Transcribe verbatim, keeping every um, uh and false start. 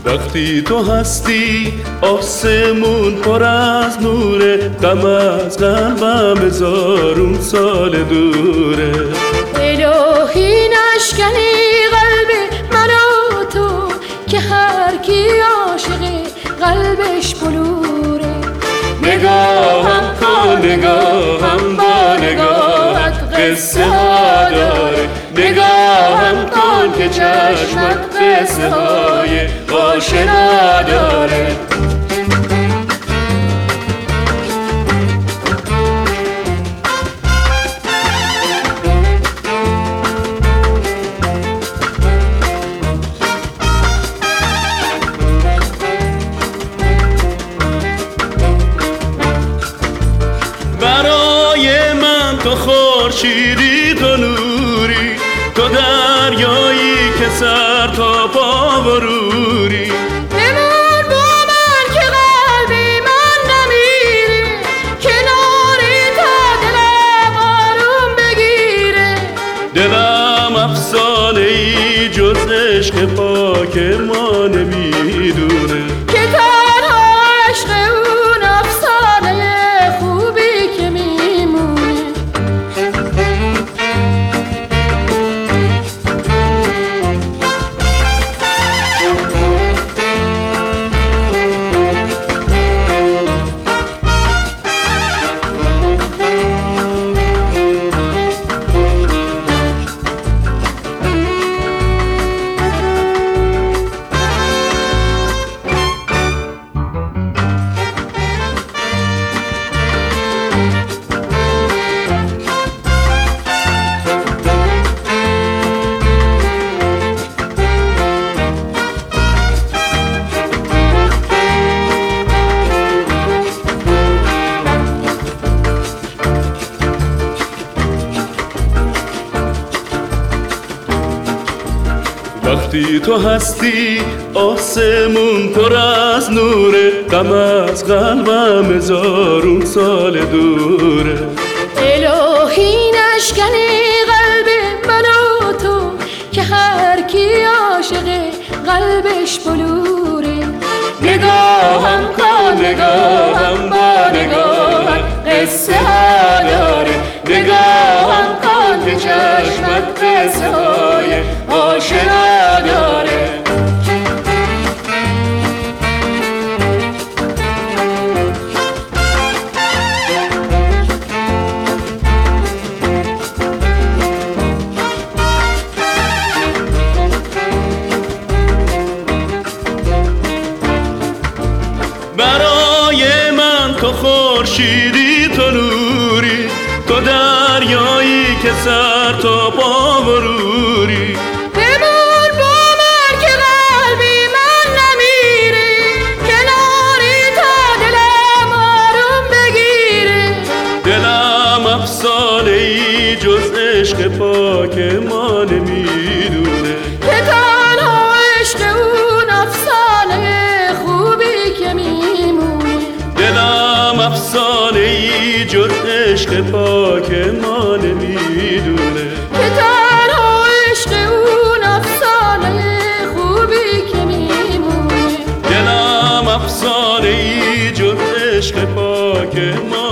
وقتی تو هستی آسمون پر از نوره، غم از قلبم هزارون سال دوره. الهی نشکنی قلب من و تو که هر کی عاشقه قلبش بلوره. نگاهم کن نگاهم با نگاهت قصه ها داره، نگاهم کن که چشمت قصه های آشنا داره. برای من تو خورشیدی، تو نوری، تو دریایی که سر تا پا بروری. بمون با من که قلبی من نمیره، کناری تا دلم آروم بگیره. دلم افسانه ای جز عشق پاک ما نمیدونه، که تنها عشق اون افسانه خوبی که میمونه. وقتی تو هستی آسمون پر از نوره، غم از قلبم هزارون سال دوره. الهی نشکنی قلب من و تو که هر کی عاشقه قلبش بلوره. نگاهم کن نگاهم با نگاهت قصه ها داره، نگاهم کن که چشمت قصه های آشنا داره. برای من تو خورشیدی، تو نوری، تو دریایی که سر تا پا بروری. بمون با من که قلبی من نمیره، کناری تا دلم آروم بگیره. دلم افسانه ای جز عشق پاک ما نمیدونه، که تنها عشق اون افسانه خوبی که میمونه. دلم افسانه ای جز عشق پاک ما نمیدونه، که تنها عشق اون افسانه خوبی که میمونه. دلم افسانه ای جز عشق پاک ما